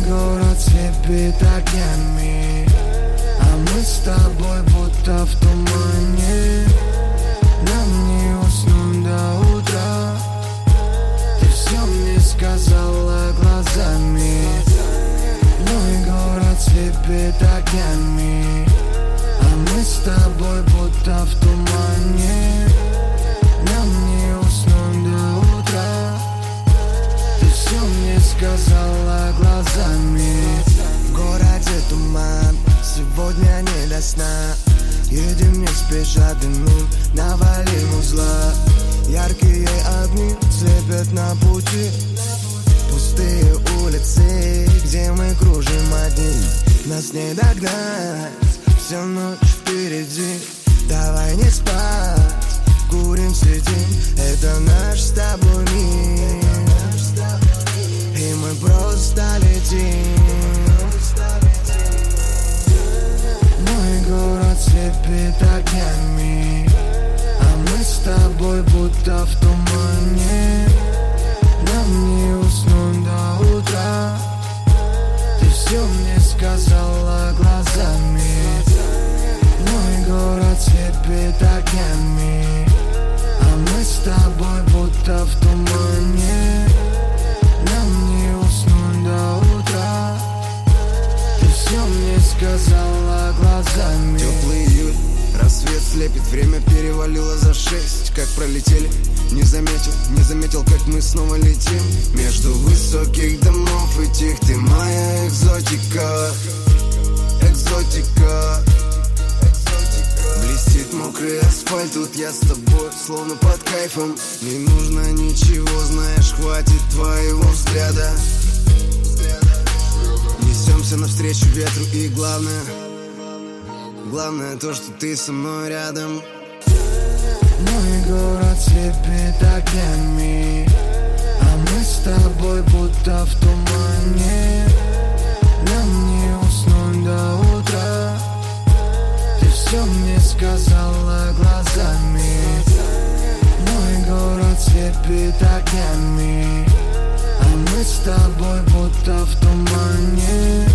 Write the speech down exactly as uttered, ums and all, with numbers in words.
город слепит огнями, а мы с тобой будто в тумане. Нам не уснуть до утра. Ты все мне сказала глазами. Мой город слепит огнями, а мы с тобой будто в тумане. Нам не уснуть до утра. Ты все мне сказала глазами. В городе туман, сегодня не до сна. Едем не спеша, дымим, навалим узла. Яркие огни слепят на пути. Пустые улицы, где мы кружим одни. Нас не догнать, всю ночь впереди. Давай не спать, курим, сидим. Это наш с тобой мир, и мы просто летим. Мой город слепит огнями, а мы с тобой будто в тумане. Нам не уснуть до утра. Ты все мне сказала глазами. Мой город слепит огнями, а мы с тобой будто в тумане. Нам не уснуть до утра. Ты все мне сказала глазами. Теплый июль, рассвет слепит, время перевалило за шесть. Как пролетели, не заметил, не заметил, как мы снова летим. Между высоких домов и тих, ты моя экзотика. Экзотика. Блестит мокрый асфальт, тут я с тобой, словно под кайфом. Не нужно ничего, знаешь, хватит твоего взгляда. Несемся навстречу ветру, и главное, главное то, что ты со мной рядом. Мой город слепит огнями, а мы с тобой будто в тумане. Нам не уснуть до утра. Ты все мне сказала глазами. Мой город слепит огнями, а мы с тобой будто в тумане.